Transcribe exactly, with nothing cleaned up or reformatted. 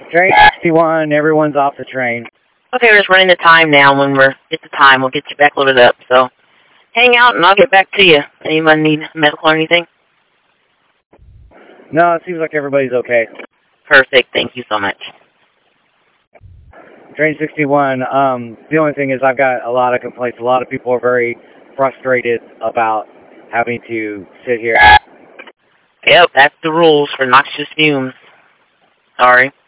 Train sixty-one, everyone's off the train. Okay, we're just running the time now. When we're get the time, we'll get you back loaded up. So hang out and I'll get back to you. Anyone need medical or anything? No, it seems like everybody's okay. Perfect. Thank you so much. Train sixty-one, um, the only thing is I've got a lot of complaints. A lot of people are very frustrated about having to sit here. Yep, that's the rules for noxious fumes. Sorry.